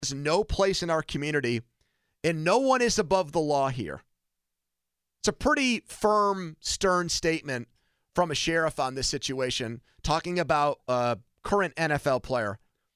There's no place in our community, and no one is above the law here. It's a pretty firm, stern statement from a sheriff on this situation, talking about a current NFL player.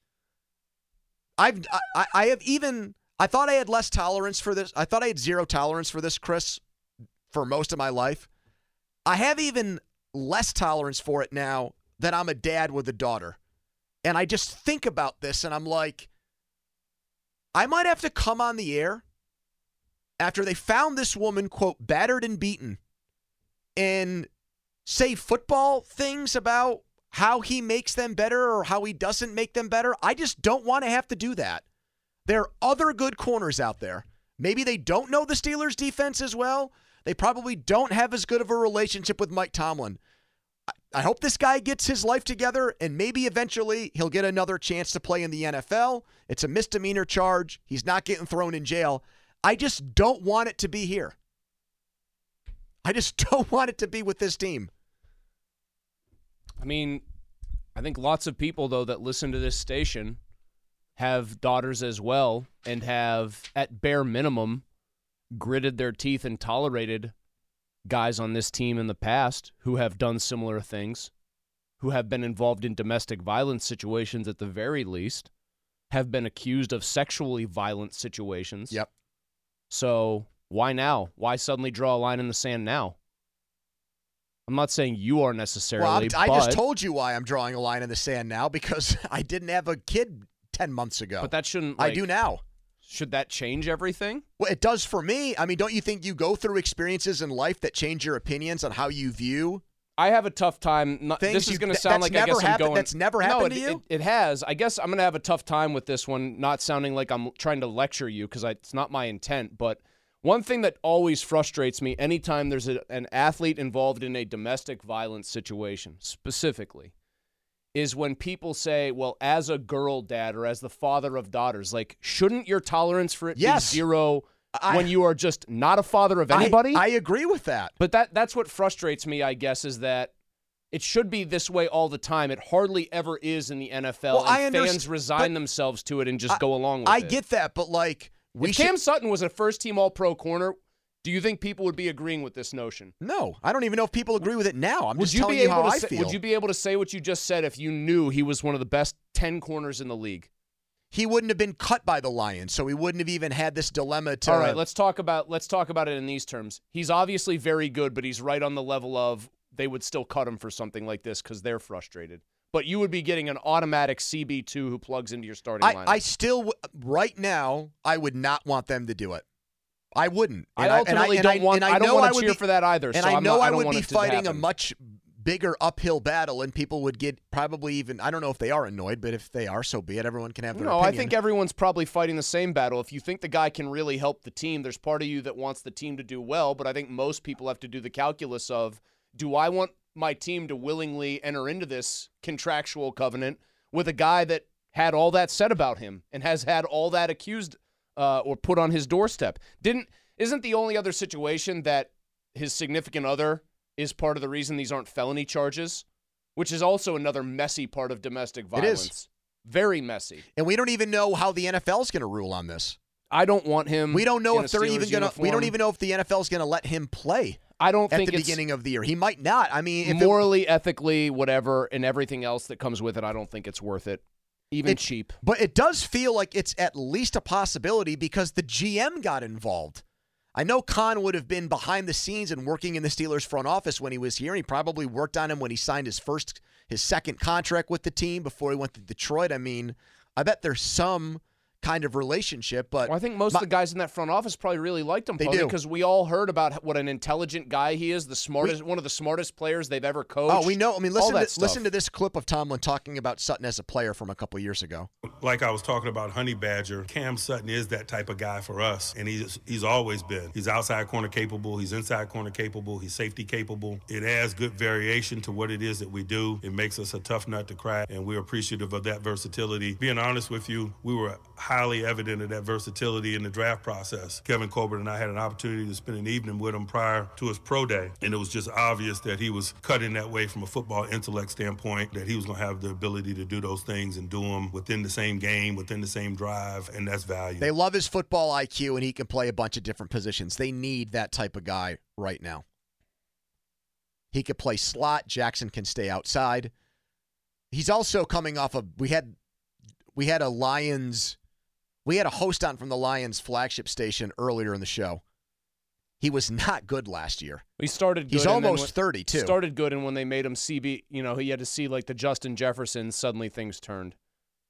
I thought I had less tolerance for this. I thought I had zero tolerance for this, Chris, for most of my life. I have even less tolerance for it now that I'm a dad with a daughter. And I just think about this and I'm like, I might have to come on the air after they found this woman, quote, battered and beaten, and say football things about how he makes them better or how he doesn't make them better. I just don't want to have to do that. There are other good corners out there. Maybe they don't know the Steelers' defense as well. They probably don't have as good of a relationship with Mike Tomlin. I hope this guy gets his life together, and maybe eventually he'll get another chance to play in the NFL. It's a misdemeanor charge. He's not getting thrown in jail. I just don't want it to be here. I just don't want it to be with this team. I mean, I think lots of people, though, that listen to this station have daughters as well and have, at bare minimum, gritted their teeth and tolerated guys on this team in the past who have done similar things, who have been involved in domestic violence situations at the very least, have been accused of sexually violent situations. Yep. So why now? Why suddenly draw a line in the sand now? I'm not saying you are necessarily, I just told you why I'm drawing a line in the sand now, because I didn't have a kid 10 months ago. But that shouldn't, I do now. Should that change everything? Well, it does for me. I mean, don't you think you go through experiences in life that change your opinions on how you view? I have a tough time. This is going to sound like I guess I'm going. That's never happened to you? It has. I guess I'm going to have a tough time with this one, not sounding like I'm trying to lecture you, because it's not my intent. But one thing that always frustrates me anytime there's an athlete involved in a domestic violence situation, specifically, is when people say, well, as a girl dad or as the father of daughters, like, shouldn't your tolerance for it be zero when you are just not a father of anybody? I agree with that. But that's what frustrates me, I guess, is that it should be this way all the time. It hardly ever is in the NFL, and fans resign themselves to it and just go along with it. I get that, but like, if Cam Sutton was a first-team All-Pro corner, do you think people would be agreeing with this notion? No. I don't even know if people agree with it now. I'm just telling you how I feel. Would you be able to say what you just said if you knew he was one of the best 10 corners in the league? He wouldn't have been cut by the Lions, so he wouldn't have even had this dilemma to... All right, let's talk about it in these terms. He's obviously very good, but he's right on the level of they would still cut him for something like this because they're frustrated. But you would be getting an automatic CB2 who plugs into your starting lineup. I still, right now, I would not want them to do it. I wouldn't. I ultimately don't want to cheer for that either. And I know I would be fighting a much bigger uphill battle, and people would get probably even, I don't know if they are annoyed, but if they are, so be it. Everyone can have their opinion. I think everyone's probably fighting the same battle. If you think the guy can really help the team, there's part of you that wants the team to do well, but I think most people have to do the calculus of, do I want my team to willingly enter into this contractual covenant with a guy that had all that said about him and has had all that accused or put on his doorstep? Isn't the only other situation that his significant other is part of the reason these aren't felony charges, which is also another messy part of domestic violence. It is. Very messy. And we don't even know how the NFL is going to rule on this. I don't want him. We don't know if they're even going to. We don't even know if the NFL is going to let him play. I don't think at the beginning of the year. He might not. I mean, if morally, ethically, whatever, and everything else that comes with it, I don't think it's worth it. Even cheap. But it does feel like it's at least a possibility because the GM got involved. I know Khan would have been behind the scenes and working in the Steelers front office when he was here. He probably worked on him when he signed his second contract with the team before he went to Detroit. I mean, I bet there's some kind of relationship, but I think most of the guys in that front office probably really liked him. They do, because we all heard about what an intelligent guy he is, one of the smartest players they've ever coached. Oh, we know. I mean, listen to this clip of Tomlin talking about Sutton as a player from a couple years ago. Like I was talking about Honey Badger, Cam Sutton is that type of guy for us, and he's always been. He's outside corner capable, he's inside corner capable, he's safety capable. It adds good variation to what it is that we do. It makes us a tough nut to crack, and we're appreciative of that versatility. Being honest with you, we were high highly evident of that versatility in the draft process. Kevin Colbert and I had an opportunity to spend an evening with him prior to his pro day, and it was just obvious that he was cut in that way from a football intellect standpoint, that he was going to have the ability to do those things and do them within the same game, within the same drive, and that's value. They love his football IQ, and he can play a bunch of different positions. They need that type of guy right now. He could play slot. Jackson can stay outside. He's also coming off of we had a host on from the Lions flagship station earlier in the show. He was not good last year. He started good. He's almost 30 too. Started good, and when they made him CB, he had to see like the Justin Jefferson. Suddenly things turned.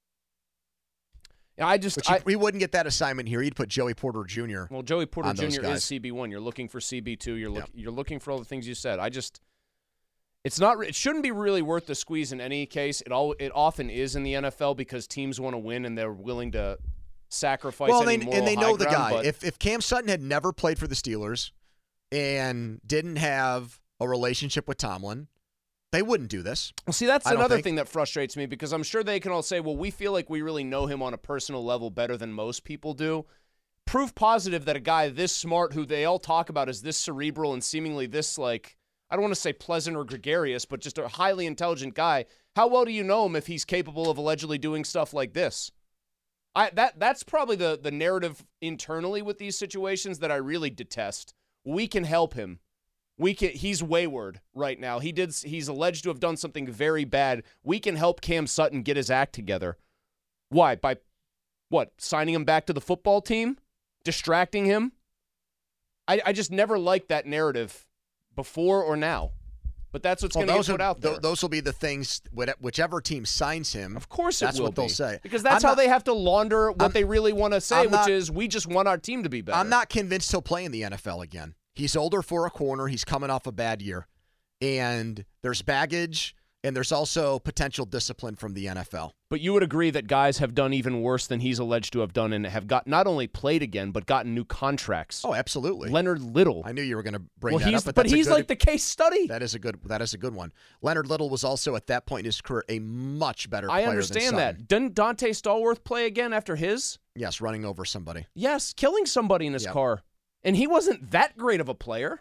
We wouldn't get that assignment here. You'd put Joey Porter Jr. Well, Joey Porter Jr. is guys. CB1. You're looking for CB2. You're looking for all the things you said. It shouldn't be really worth the squeeze in any case. It often is in the NFL because teams want to win and they're willing to sacrifice. Well, any and they know the guy. But If Cam Sutton had never played for the Steelers and didn't have a relationship with Tomlin, they wouldn't do this. Well, see, that's another thing that frustrates me because I'm sure they can all say, well, we feel like we really know him on a personal level better than most people do. Proof positive that a guy this smart, who they all talk about as this cerebral and seemingly this, like, I don't want to say pleasant or gregarious, but just a highly intelligent guy, how well do you know him if he's capable of allegedly doing stuff like this? That's probably the narrative internally with these situations that I really detest. We can help him. He's wayward right now. He's alleged to have done something very bad. We can help Cam Sutton get his act together. Why? By what? Signing him back to the football team? Distracting him? I just never liked that narrative before or now. But that's what's going to get put out there. Those will be the things, whichever team signs him. Of course that's it will what they'll say. Because that's how they have to launder what they really want to say, which is we just want our team to be better. I'm not convinced he'll play in the NFL again. He's older for a corner. He's coming off a bad year. And there's baggage, and there's also potential discipline from the NFL. But you would agree that guys have done even worse than he's alleged to have done and have got not only played again, but gotten new contracts. Oh, absolutely. Leonard Little. I knew you were going to bring that up. But he's like the case study. That is a good one. Leonard Little was also, at that point in his career, a much better player I understand than that. Didn't Dante Stallworth play again after his? Yes, running over somebody. Yes, killing somebody in his car. And he wasn't that great of a player.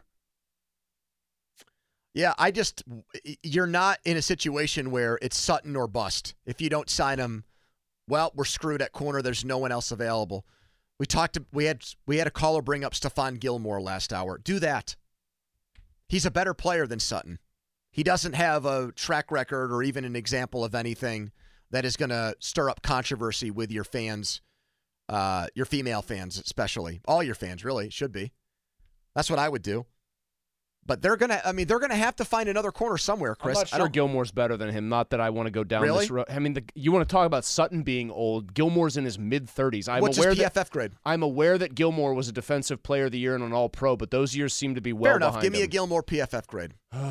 Yeah, you're not in a situation where it's Sutton or bust. If you don't sign him, well, we're screwed at corner. There's no one else available. We had a caller bring up Stephon Gilmore last hour. Do that. He's a better player than Sutton. He doesn't have a track record or even an example of anything that is going to stir up controversy with your fans, your female fans especially. All your fans, really, should be. That's what I would do. But they're gonna have to find another corner somewhere, Chris. I'm not sure Gilmore's better than him. Not that I want to go down this road. I mean, you want to talk about Sutton being old. Gilmore's in his mid-30s. What's his PFF grade? I'm aware that Gilmore was a Defensive Player of the Year and an All-Pro, but those years seem to be well Fair enough. behind Give me him. a Gilmore PFF grade.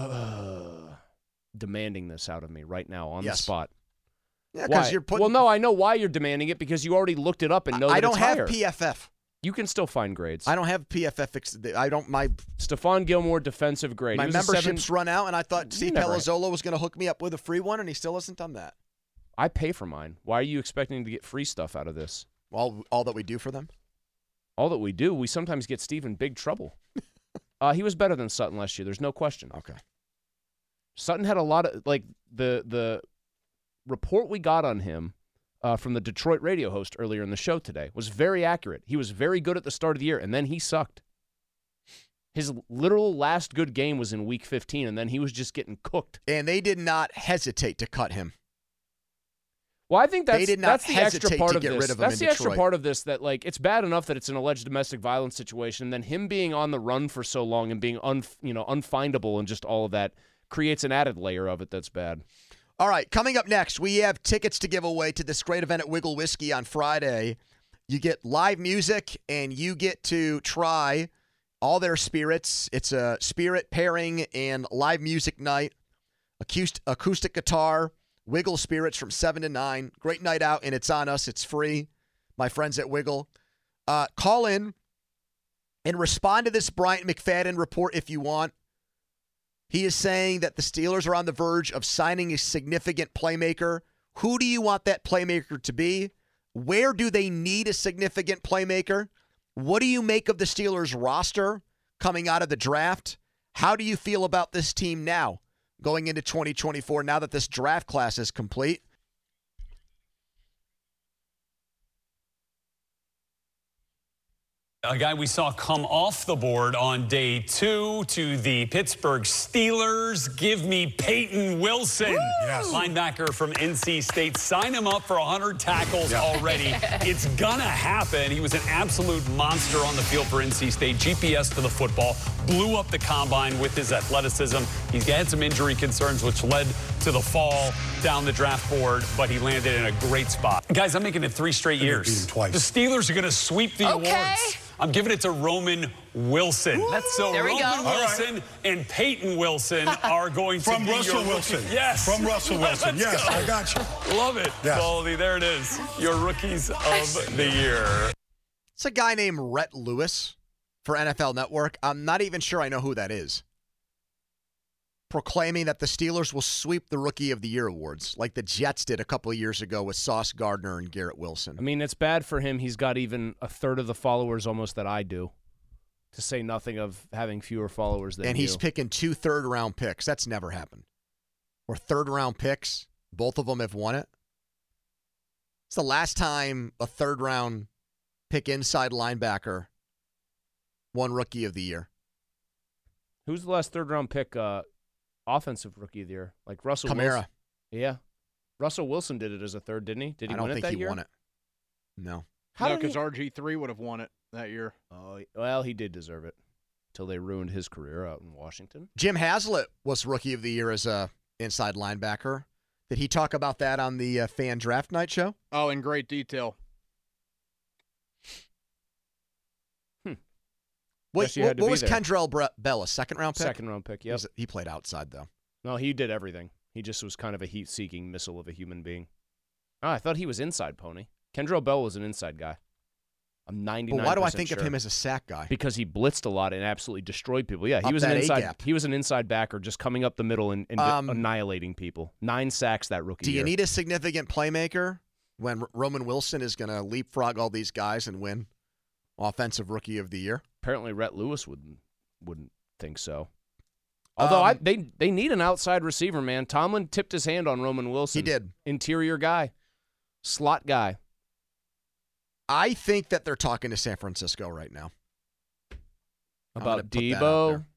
Demanding this out of me right now on the spot. Yeah, because you're putting. Well, no, I know why you're demanding it because you already looked it up and know that it's higher. I don't have PFF. You can still find grades. I don't have PFF. I don't. My Stephon Gilmore defensive grade. My membership's run out, and I thought Steve Palazzolo was going to hook me up with a free one, and he still hasn't done that. I pay for mine. Why are you expecting to get free stuff out of this? All that we do for them? All that we do. We sometimes get Steve in big trouble. He was better than Sutton last year. There's no question. Okay. Sutton had a lot of, like, the report we got on him from the Detroit radio host earlier in the show today was very accurate. He was very good at the start of the year, and then he sucked. His literal last good game was in Week 15, and then he was just getting cooked. And they did not hesitate to cut him. Well, I think that's the extra part of this. That's the extra part of this that, like, it's bad enough that it's an alleged domestic violence situation, and then him being on the run for so long and being unfindable and just all of that creates an added layer of it that's bad. All right, coming up next, we have tickets to give away to this great event at Wiggle Whiskey on Friday. You get live music, and you get to try all their spirits. It's a spirit pairing and live music night, acoustic guitar, Wiggle Spirits from 7 to 9. Great night out, and it's on us. It's free. My friends at Wiggle. Call in and respond to this Bryant McFadden report if you want. He is saying that the Steelers are on the verge of signing a significant playmaker. Who do you want that playmaker to be? Where do they need a significant playmaker? What do you make of the Steelers' roster coming out of the draft? How do you feel about this team now, going into 2024, now that this draft class is complete? A guy we saw come off the board on day 2 to the Pittsburgh Steelers. Give me Peyton Wilson. Yes. Linebacker from NC State. Sign him up for 100 tackles already. It's going to happen. He was an absolute monster on the field for NC State. GPS to the football. Blew up the combine with his athleticism. He's had some injury concerns, which led to the fall down the draft board, but he landed in a great spot. Guys, I'm making it 3 straight years. Beat him twice. The Steelers are going to sweep the awards. I'm giving it to Roman Wilson. So there we Roman go. Wilson and Peyton Wilson are going to From be Russell your Wilson. rookie. Yes. From Russell Wilson. Let's Yes, go. I got you. Love it. Yes. Goldie, there it is. Your rookies of the year. It's a guy named Rhett Lewis for NFL Network. I'm not even sure I know who that is. Proclaiming that the Steelers will sweep the Rookie of the Year awards, like the Jets did a couple of years ago with Sauce Gardner and Garrett Wilson. I mean, it's bad for him. He's got even a third of the followers almost that I do, to say nothing of having fewer followers than And he's you. picking 2 third-round picks. That's never happened. Or third-round picks. Both of them have won it. It's the last time a third-round pick inside linebacker won Rookie of the Year. Who's the last third-round pick offensive Rookie of the Year? Like Russell Kamara. Wilson? Yeah. Russell Wilson did it as a third, didn't he? Did he I don't win it think that he year? won it. No. How No, did he- because RG3 would have won it that year. Oh, well, he did deserve it until they ruined his career out in Washington. Jim Haslett was Rookie of the Year as a inside linebacker. Did he talk about that on the Fan Draft Night show? Oh, in great detail. Guess you had to What be was there. Kendrell Bell, a second-round pick? Second-round pick, yep. He played outside, though. No, he did everything. He just was kind of a heat-seeking missile of a human being. Oh, I thought he was inside, Pony. Kendrell Bell was an inside guy. I'm 99% But why do I think sure. of him as a sack guy? Because he blitzed a lot and absolutely destroyed people. Yeah, he Up was an that inside. A-gap. He was an inside backer, just coming up the middle and annihilating people. 9 sacks that rookie Do you year. need a significant playmaker when Roman Wilson is going to leapfrog all these guys and win Offensive Rookie of the Year? Apparently, Rhett Lewis wouldn't think so. Although they need an outside receiver, man. Tomlin tipped his hand on Roman Wilson. He did. Interior guy, slot guy. I think that they're talking to San Francisco right now. I'm gonna About put that out Debo. there.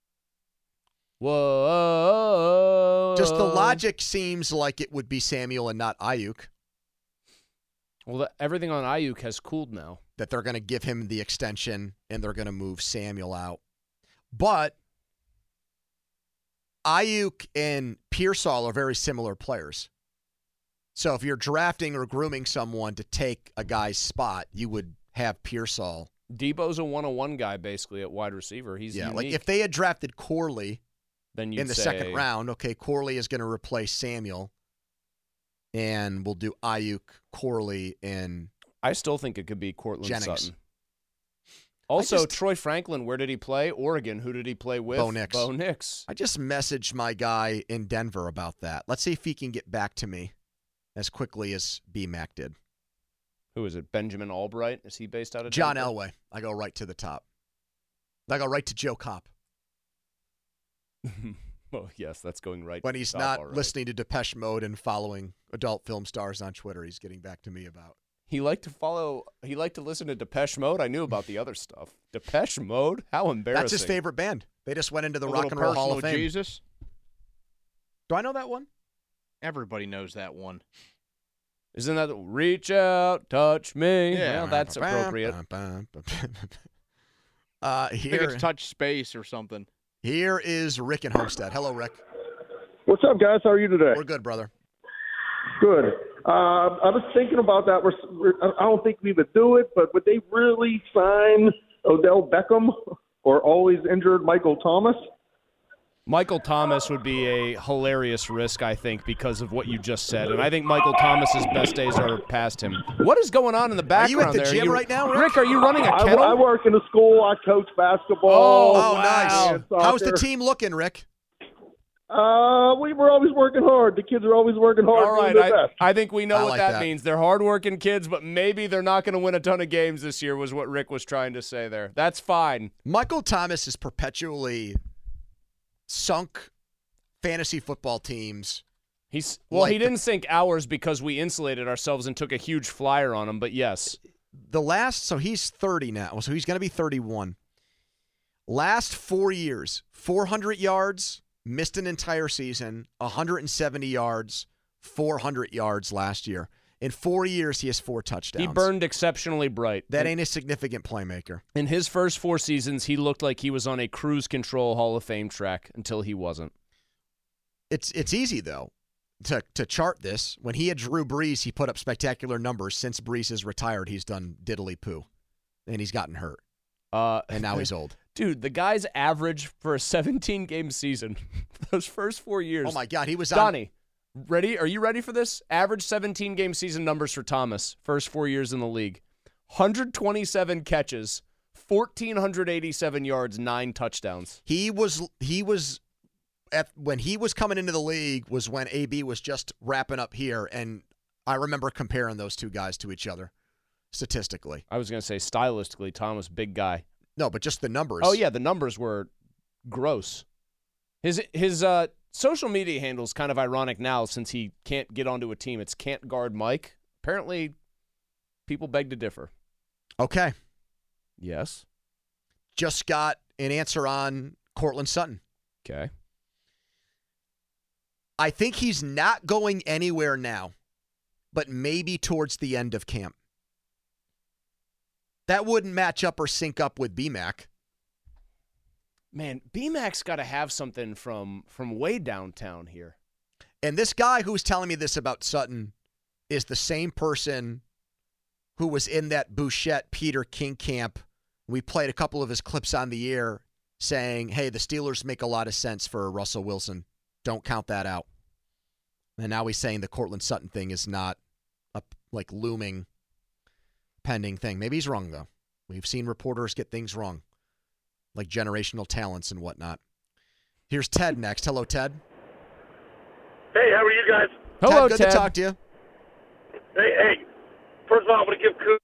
Whoa. Just the logic seems like it would be Samuel and not Ayuk, Well, everything on Ayuk has cooled now. that they're going to give him the extension and they're going to move Samuel out. But Ayuk and Pearsall are very similar players. So if you're drafting or grooming someone to take a guy's spot, you would have Pearsall. Debo's a one-on-one guy, basically, at wide receiver. He's Yeah, unique. like if they had drafted Corley then you'd in the say, second round, okay, Corley is going to replace Samuel, and we'll do Ayuk, Corley, and I still think it could be Cortland Jennings. Sutton. Also, Troy Franklin, where did he play? Oregon. Who did he play with? Bo Nix. Bo Nix. I just messaged my guy in Denver about that. Let's see if he can get back to me as quickly as BMAC did. Who is it? Benjamin Albright? Is he based out of John Denver? Elway. I go right to the top. I go right to Joe Kopp. Oh, yes, that's going right. When to he's the top, not all right. listening to Depeche Mode and following adult film stars on Twitter, he's getting back to me about. He liked to listen to Depeche Mode. I knew about the other stuff. Depeche Mode? How embarrassing. That's his favorite band. They just went into the A Rock Little and Roll Hall of Personal Fame. Jesus. Do I know that one? Everybody knows that one. Isn't that Reach Out, Touch Me? Yeah. Well, that's appropriate. I think Here, it's Touch Space or something. here is Rick in Homestead. Hello, Rick. What's up, guys? How are you today? We're good, brother. Good. I was thinking about that. I don't think we would do it, but would they really sign Odell Beckham or always injured Michael Thomas? Michael Thomas would be a hilarious risk, I think, because of what you just said. And I think Michael Thomas's best days are past him. What is going on in the Are you background at the there? gym right now, Rick? Rick, are you running a I kennel? work in a school. I coach basketball. Oh, nice. and soccer. How's the team looking, Rick? We were always working hard. The kids are always working hard. All right, doing their best. I think we know I what like that that. means. They're hardworking kids, but maybe they're not going to win a ton of games this year was what Rick was trying to say there. That's fine. Michael Thomas is perpetually sunk fantasy football teams. He Like didn't sink ours because we insulated ourselves and took a huge flyer on him, but yes. So he's 30 now, so he's going to be 31. Last 4 years, 400 yards, missed an entire season, 170 yards, 400 yards last year. In 4 years, he has 4 touchdowns. He burned exceptionally bright. That ain't a significant playmaker. In his first 4 seasons, he looked like he was on a cruise control Hall of Fame track until he wasn't. It's easy, though, to chart this. When he had Drew Brees, he put up spectacular numbers. Since Brees has retired, he's done diddly-poo, and he's gotten hurt, and now he's old. Dude, the guy's average for a 17-game season, those first 4 years. Oh, my God, he was on. Donnie, ready? Are you ready for this? Average 17-game season numbers for Thomas, first 4 years in the league. 127 catches, 1,487 yards, 9 touchdowns. He was when he was coming into the league was when AB was just wrapping up here, and I remember comparing those two guys to each other statistically. I was going to say stylistically, Thomas, big guy. No, but just the numbers. Oh, yeah, the numbers were gross. His social media handle is kind of ironic now since he can't get onto a team. It's Can't Guard Mike. Apparently, people beg to differ. Okay. Yes. Just got an answer on Cortland Sutton. Okay. I think he's not going anywhere now, but maybe towards the end of camp. That wouldn't match up or sync up with BMAC. Man, BMAC's got to have something from way downtown here. And this guy who's telling me this about Sutton is the same person who was in that Bouchette Peter King camp. We played a couple of his clips on the air saying, hey, the Steelers make a lot of sense for Russell Wilson. Don't count that out. And now he's saying the Cortland Sutton thing is not a looming pending thing. Maybe he's wrong, though. We've seen reporters get things wrong, like generational talents and whatnot. Here's Ted next. Hello, Ted. Hey, how are you guys? Hello, Ted. Ted. Good to talk to you. Hey. First of all, I want to give kudos.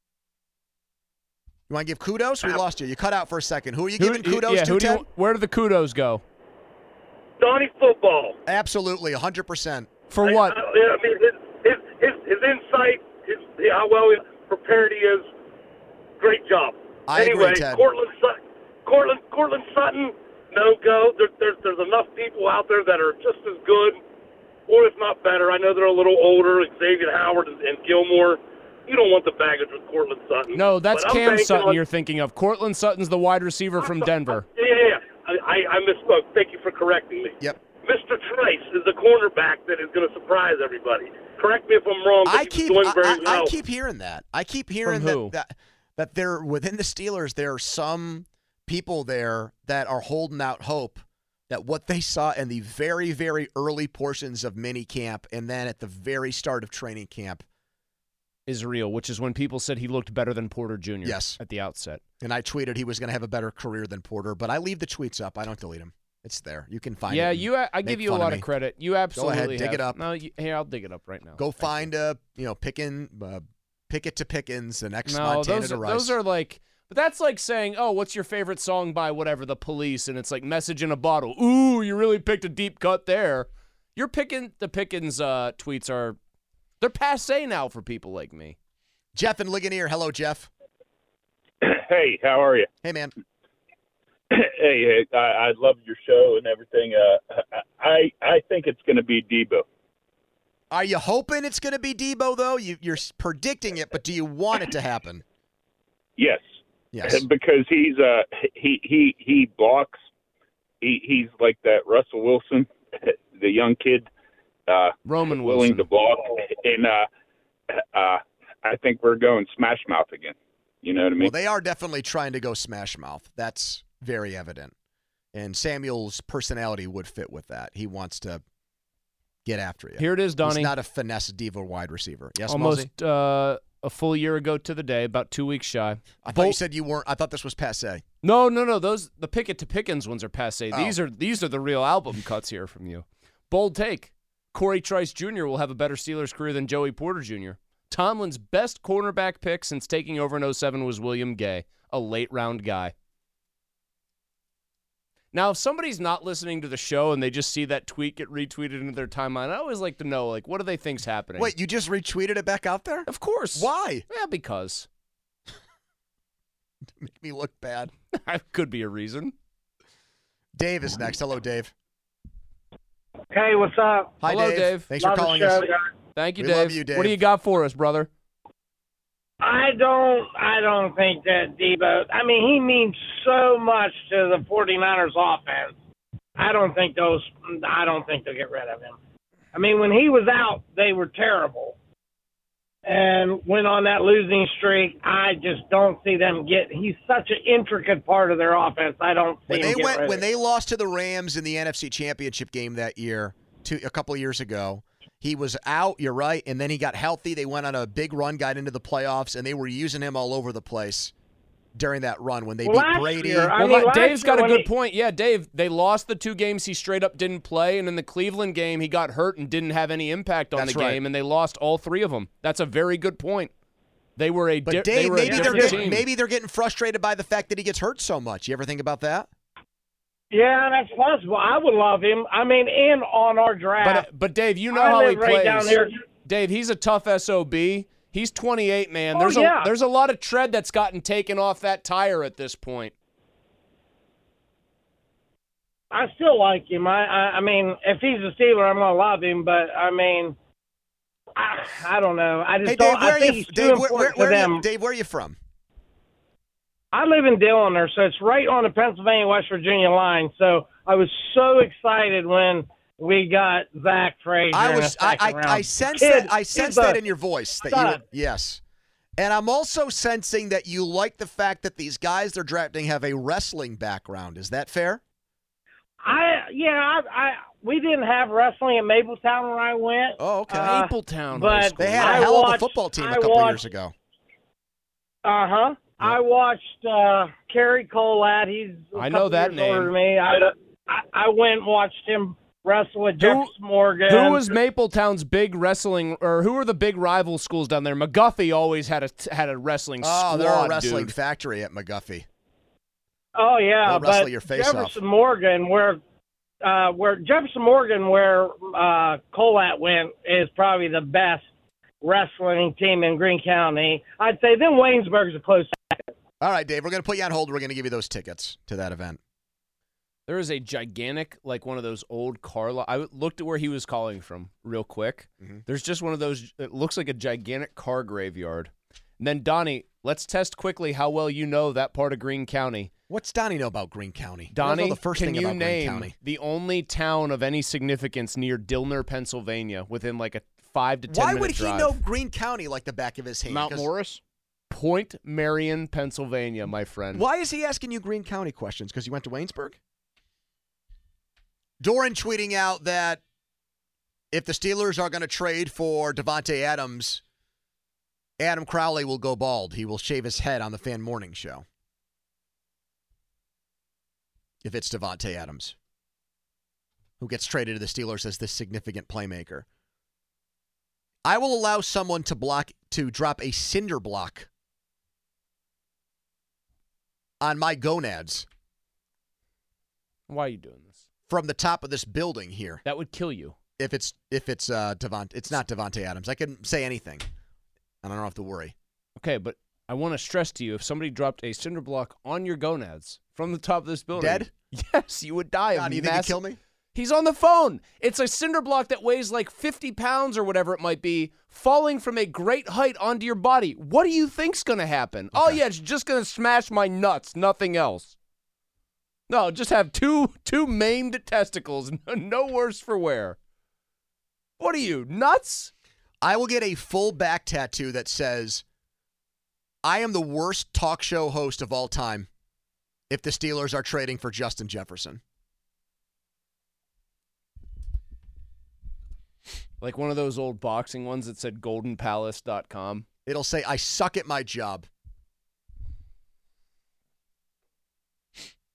You want to give kudos? We lost you. You cut out for a second. Who are you giving kudos yeah, to, Ted? Where do the kudos go? Donnie Football. Absolutely, 100%. For what? I mean, his insight, how well prepared he is. Great job. I anyway, agree, Ted. Cortland Sutton, no go. There's enough people out there that are just as good, or if not better. I know they're a little older, Xavier Howard and Gilmore. You don't want the baggage with Cortland Sutton. No, that's But I'm Cam banking Sutton on- you're thinking of. Cortland Sutton's the wide receiver from Denver. Yeah. I misspoke. Thank you for correcting me. Yep. Mr. Trice is the cornerback that is going to surprise everybody. Correct me if I'm wrong, but he's doing very well. I keep hearing that. I keep hearing From who? that there within the Steelers there are some people there that are holding out hope that what they saw in the very, very early portions of mini camp and then at the very start of training camp Is real, which is when people said he looked better than Porter Jr. Yes. At the outset. And I tweeted he was going to have a better career than Porter, but I leave the tweets up. I don't delete them. It's there. You can find it. Yeah, I make give you a fun of lot me. of credit. You absolutely Go ahead, dig have. it up. No, here, I'll dig it up right now. Go find Pickett to Pickens, the next No, Montana to Rice. those are like, but that's like saying, oh, what's your favorite song by whatever, The Police, and it's like Message in a Bottle. Ooh, you really picked a deep cut there. You're picking, the Pickens tweets they're passe now for people like me. Jeff and Ligonier. Hello, Jeff. Hey, how are you? Hey, man. Hey, I love your show and everything. I think it's going to be Debo. Are you hoping it's going to be Debo, though? You're predicting it, but do you want it to happen? Yes. Yes. Because he blocks. He's like that Russell Wilson, the young kid, Roman willing Wilson. to block, and I think we're going smash mouth again. You know what I mean? Well, they are definitely trying to go smash mouth. That's very evident. And Samuel's personality would fit with that. He wants to get after you. Here it is, Donnie. He's not a finesse diva wide receiver. Yes, Almost Mosey? a full year ago to the day, about 2 weeks shy. I thought you said you weren't. I thought this was passe. No. Those the Pickett to Pickens ones are passe. Oh. These are the real album cuts here from you. Bold take. Corey Trice Jr. will have a better Steelers career than Joey Porter Jr. Tomlin's best cornerback pick since taking over in 07 was William Gay, a late-round guy. Now, if somebody's not listening to the show and they just see that tweet get retweeted into their timeline, I always like to know, like, what do they think's happening? Wait, you just retweeted it back out there? Of course. Why? Yeah, because. Make me look bad. That could be a reason. Dave is next. Hello, Dave. Hey, what's up? Hi, Hello, Dave. Thanks Love for the calling show, us. guys. Thank you, We Dave. love you, Dave. What do you got for us, brother? I don't think that Debo, I mean, he means so much to the 49ers offense. I don't think they'll get rid of him. I mean, when he was out, they were terrible and went on that losing streak. I just don't see them he's such an intricate part of their offense. I don't see When they lost to the Rams in the NFC Championship game that year, a couple of years ago, he was out, you're right, and then he got healthy. They went on a big run, got into the playoffs, and they were using him all over the place during that run when they beat Brady. Dave's got a good point. Yeah, Dave, they lost the 2 games he straight up didn't play, and in the Cleveland game, he got hurt and didn't have any impact on the game, and they lost all 3 of them. That's a very good point. They were a Dave, different team. maybe they're getting frustrated by the fact that he gets hurt so much. You ever think about that? Yeah, that's possible. I would love him. I mean, in on our draft. But Dave, you know how he plays. Down here. Dave, he's a tough SOB. He's 28, man. Oh, There's a lot of tread that's gotten taken off that tire at this point. I still like him. I mean, if he's a Steeler, I'm going to love him. But, I mean, I don't know. I just don't. I think he's too important to them. Dave, where are you from? I live in Dillon, so it's right on the Pennsylvania-West Virginia line. So I was so excited when we got Zach Frazier. I sensed that in your voice. Yes. And I'm also sensing that you like the fact that these guys they're drafting have a wrestling background. Is that fair? We didn't have wrestling at Mapletown when I went. Oh, okay. Mapletown. But they had a hell of a football team a couple years ago. Uh-huh. I watched Kerry Colat. He's I know that name. Older than me. I went and watched him wrestle with Jefferson Morgan. Who was Mapletown's big wrestling, or who were the big rival schools down there? McGuffey always had a wrestling squad. Oh, they're a wrestling factory at McGuffey. Oh yeah, they'll wrestle but your face Jefferson off. Morgan, where Colat went, is probably the best wrestling team in Greene County. I'd say then Waynesburg's a close second. All right, Dave, we're going to put you on hold. We're going to give you those tickets to that event. There is a gigantic, like one of those old car lot. I looked at where he was calling from real quick. Mm-hmm. There's just one of those, it looks like a gigantic car graveyard. And then, Donnie, let's test quickly how well you know that part of Greene County. What's Donnie know about Greene County? Donnie, the first can thing you about Greene name County. the only town of any significance near Dillner, Pennsylvania, within like a 5 to 10 minute drive? Why would he know Greene County like the back of his hand? Mount Morris? Point Marion, Pennsylvania, my friend. Why is he asking you Greene County questions? Because you went to Waynesburg? Doran tweeting out that if the Steelers are going to trade for Davante Adams, Adam Crowley will go bald. He will shave his head on the Fan Morning Show. If it's Davante Adams, who gets traded to the Steelers as this significant playmaker. I will allow someone to drop a cinder block on my gonads. Why are you doing this? From the top of this building here. That would kill you. If it's Davante, it's not Davante Adams. I can say anything, and I don't have to worry. Okay, but I want to stress to you, if somebody dropped a cinder block on your gonads from the top of this building, dead? Yes, you would die. God, do you think he'd kill me? He's on the phone. It's a cinder block that weighs like 50 pounds or whatever it might be, falling from a great height onto your body. What do you think's going to happen? Okay. Oh, yeah, it's just going to smash my nuts, nothing else. No, just have two maimed testicles, no worse for wear. What are you, nuts? I will get a full back tattoo that says, I am the worst talk show host of all time if the Steelers are trading for Justin Jefferson. Like one of those old boxing ones that said goldenpalace.com. It'll say, I suck at my job.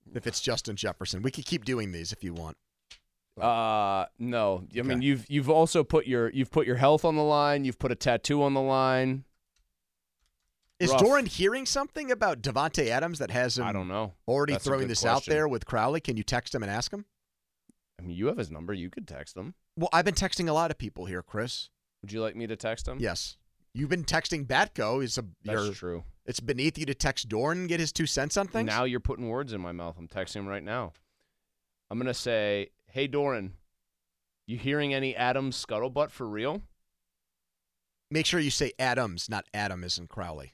if it's Justin Jefferson. We could keep doing these if you want. No. I mean, you've also put your health on the line. You've put a tattoo on the line. Is Rough. Doran hearing something about Devontae Adams that has him? I don't know. Already That's a throwing good this out question. there with Crowley. Can you text him and ask him? I mean, you have his number. You could text him. Well, I've been texting a lot of people here, Chris. Would you like me to text him? Yes. You've been texting Batko. That's true. It's beneath you to text Doran and get his 2 cents on things? Now you're putting words in my mouth. I'm texting him right now. I'm going to say, hey, Doran, you hearing any Adams scuttlebutt for real? Make sure you say Adams, not Adam as in Crowley.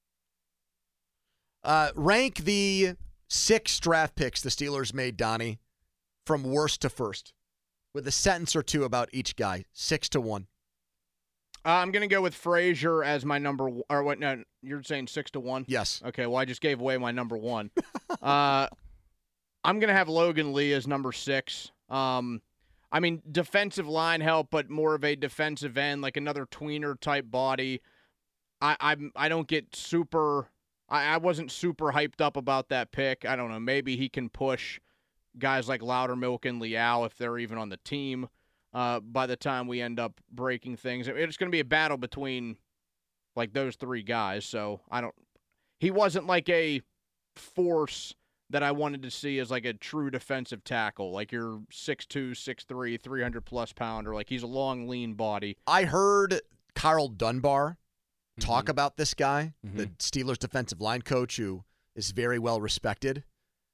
Rank the 6 draft picks the Steelers made, Donnie, from worst to first, with a sentence or two about each guy, 6 to 1. I'm going to go with Frazier as my number one. Or what? No, you're saying 6 to 1? Yes. Okay, well, I just gave away my number 1. I'm going to have Logan Lee as number 6. I mean, defensive line help, but more of a defensive end, like another tweener type body. I don't get super. I wasn't super hyped up about that pick. I don't know. Maybe he can push guys like Loudermilk and Leal if they're even on the team. By the time we end up breaking things, it's going to be a battle between like those 3 guys. So he wasn't like a force that I wanted to see as like a true defensive tackle, like your 6'2", 6'3", 300-plus pounder. Like he's a long, lean body. I heard Carl Dunbar talk about this guy, the Steelers defensive line coach who is very well respected.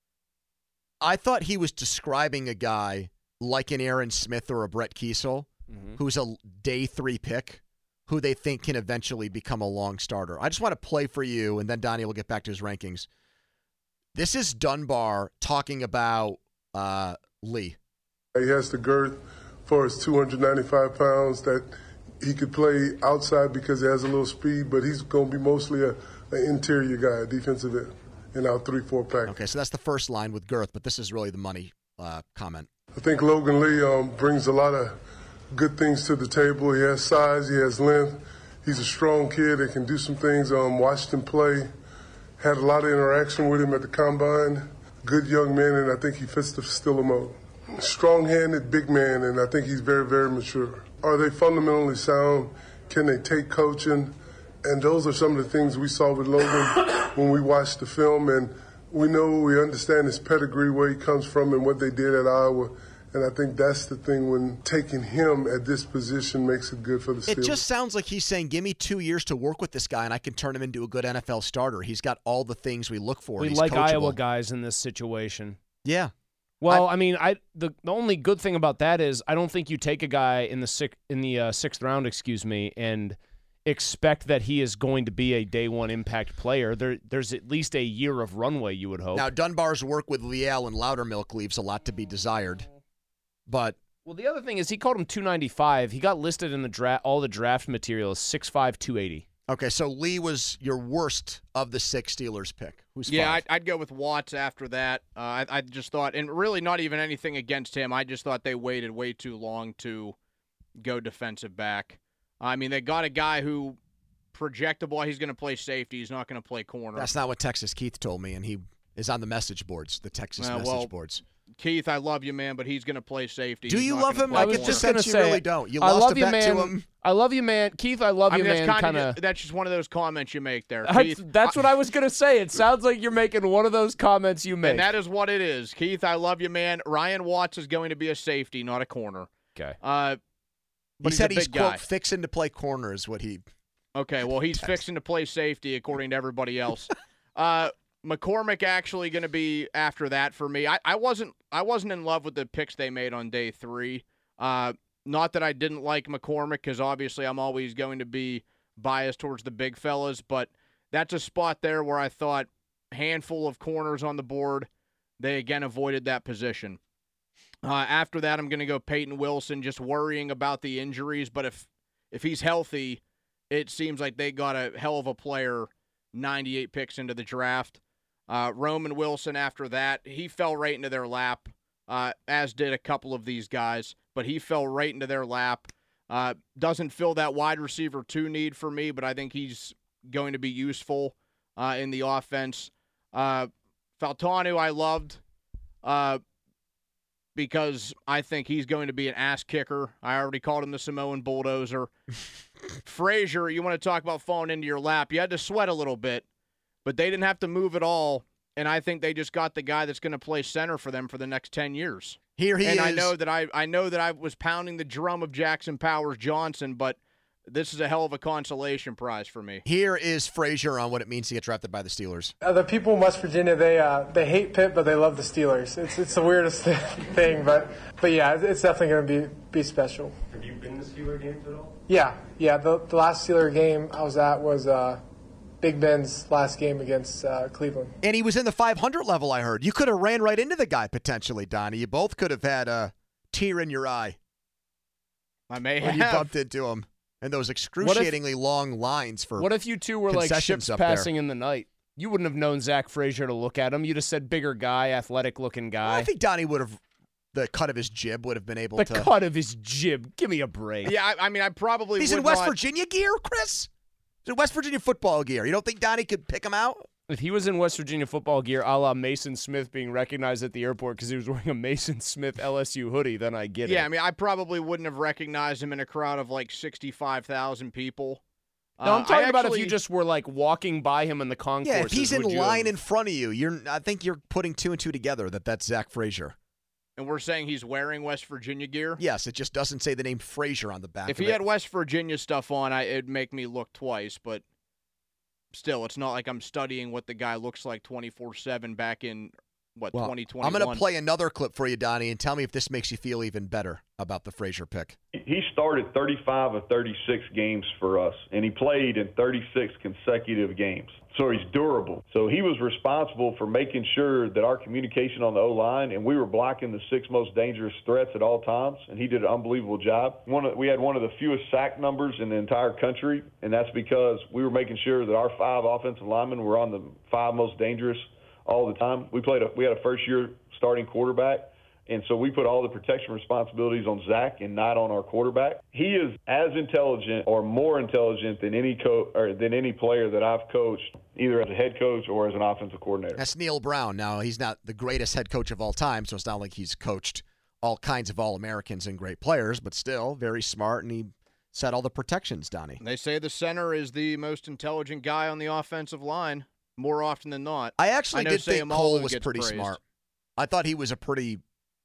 I thought he was describing a guy like an Aaron Smith or a Brett Kiesel, who's a day 3 pick, who they think can eventually become a long starter. I just want to play for you, and then Donnie will get back to his rankings. This is Dunbar talking about Lee. He has the girth for his 295 pounds that he could play outside because he has a little speed, but he's going to be mostly an interior guy, a defensive end in our 3-4 pack. Okay, so that's the first line with girth, but this is really the money comment. I think Logan Lee brings a lot of good things to the table. He has size, he has length. He's a strong kid that can do some things. Watched him play. Had a lot of interaction with him at the combine. Good young man, and I think he fits the Steeler mold. Strong-handed, big man, and I think he's very, very mature. Are they fundamentally sound? Can they take coaching? And those are some of the things we saw with Logan when we watched the film. And we understand his pedigree, where he comes from, and what they did at Iowa. And I think that's the thing when taking him at this position makes it good for the Steelers. It just sounds like he's saying, give me 2 years to work with this guy, and I can turn him into a good NFL starter. He's got all the things we look for. We He's like coachable. Iowa guys in this situation. Yeah. Well, the only good thing about that is I don't think you take a guy in the 6th round, and expect that he is going to be a day 1 impact player. There's at least a year of runway, you would hope. Now, Dunbar's work with Leal and Loudermilk leaves a lot to be desired. But the other thing is he called him 295. He got listed in the all the draft material as 6'5", 280. Okay, so Lee was your worst of the 6 Steelers pick. Who's 5? I'd go with Watts after that. I just thought, and really not even anything against him, I just thought they waited way too long to go defensive back. I mean, they got a guy who projectable. He's going to play safety. He's not going to play corner. That's not what Texas Keith told me, and he is on the message boards, the Texas message boards. Keith, I love you, man, but he's going to play safety. Do He's you not love gonna him? play I corner. get the sense you really don't. You lost love a you, bet man. to him. I love you, man. Keith, I love you, man. That's just one of those comments you make there, Keith. That's what I was going to say. It sounds like you're making one of those comments you make. And that is what it is. Keith, I love you, man. Ryan Watts is going to be a safety, not a corner. Okay. But He said he's he's, a big guy. quote, fixing to play corner is what he... Okay, well, he's fixing to play safety according to everybody else. McCormick actually going to be after that for me. I wasn't in love with the picks they made on day 3. Not that I didn't like McCormick, because obviously I'm always going to be biased towards the big fellas, but that's a spot there where I thought handful of corners on the board. They again avoided that position. After that, I'm going to go Peyton Wilson, just worrying about the injuries. But if he's healthy, it seems like they got a hell of a player 98 picks into the draft. Roman Wilson after that, he fell right into their lap, as did a couple of these guys. But he fell right into their lap. Doesn't fill that wide receiver 2 need for me, but I think he's going to be useful in the offense. Faltanu I loved. because I think he's going to be an ass kicker. I already called him the Samoan bulldozer. Frazier, you want to talk about falling into your lap. You had to sweat a little bit, but they didn't have to move at all, and I think they just got the guy that's going to play center for them for the next 10 years. Here he is. And I know that I was pounding the drum of Jackson Powers Johnson, but this is a hell of a consolation prize for me. Here is Frazier on what it means to get drafted by the Steelers. The people in West Virginia, they hate Pitt, but they love the Steelers. It's the weirdest thing, but yeah, it's definitely going to be special. Have you been to Steeler games at all? Yeah. The last Steeler game I was at was Big Ben's last game against Cleveland. And he was in the 500 level, I heard. You could have ran right into the guy potentially, Donnie. You both could have had a tear in your eye. I may when have. you bumped into him. And those excruciatingly long lines for What if you two were like ships passing in the night? You wouldn't have known Zach Frazier to look at him. You'd have said bigger guy, athletic-looking guy. Well, I think Donnie would have, the cut of his jib would have been able to. The cut of his jib. Give me a break. Yeah, I mean, I probably He's would in West not... Virginia gear, Chris? He's in West Virginia football gear. You don't think Donnie could pick him out? If he was in West Virginia football gear, a la Mason Smith being recognized at the airport because he was wearing a Mason Smith LSU hoodie, then I get it. Yeah, I mean, I probably wouldn't have recognized him in a crowd of like 65,000 people. No, I'm talking about if you just were like walking by him in the concourse. Yeah, if he's in line in front of you, I think you're putting two and two together that's Zach Frazier. And we're saying he's wearing West Virginia gear? Yes, it just doesn't say the name Frazier on the back If of he it. had West Virginia stuff on, it'd make me look twice, but still, it's not like I'm studying what the guy looks like 24/7 back in, 2021. I'm going to play another clip for you, Donnie, and tell me if this makes you feel even better about the Frazier pick. He started 35 of 36 games for us, and he played in 36 consecutive games. So he's durable. So he was responsible for making sure that our communication on the O-line, and we were blocking the 6 most dangerous threats at all times, and he did an unbelievable job. We had one of the fewest sack numbers in the entire country, and that's because we were making sure that our 5 offensive linemen were on the 5 most dangerous all the time. We had a first-year starting quarterback, and so we put all the protection responsibilities on Zach and not on our quarterback. He is as intelligent or more intelligent than any player that I've coached, either as a head coach or as an offensive coordinator. That's Neil Brown. Now, he's not the greatest head coach of all time, so it's not like he's coached all kinds of All-Americans and great players, but still very smart, and he set all the protections, Donnie. They say the center is the most intelligent guy on the offensive line more often than not. I actually did think Cole was pretty praised. smart. I thought he was a pretty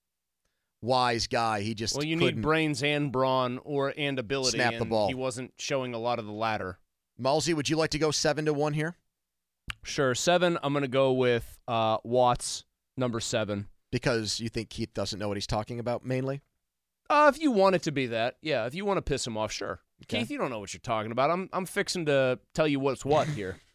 wise guy. He just need brains and brawn and ability. Snap the ball. He wasn't showing a lot of the latter. Malsey, would you like to go 7-1 here? Sure. 7, I'm going to go with Watts, number 7. Because you think Keith doesn't know what he's talking about, mainly? If you want it to be that, yeah. If you want to piss him off, sure. Okay. Keith, you don't know what you're talking about. I'm fixing to tell you what's what here.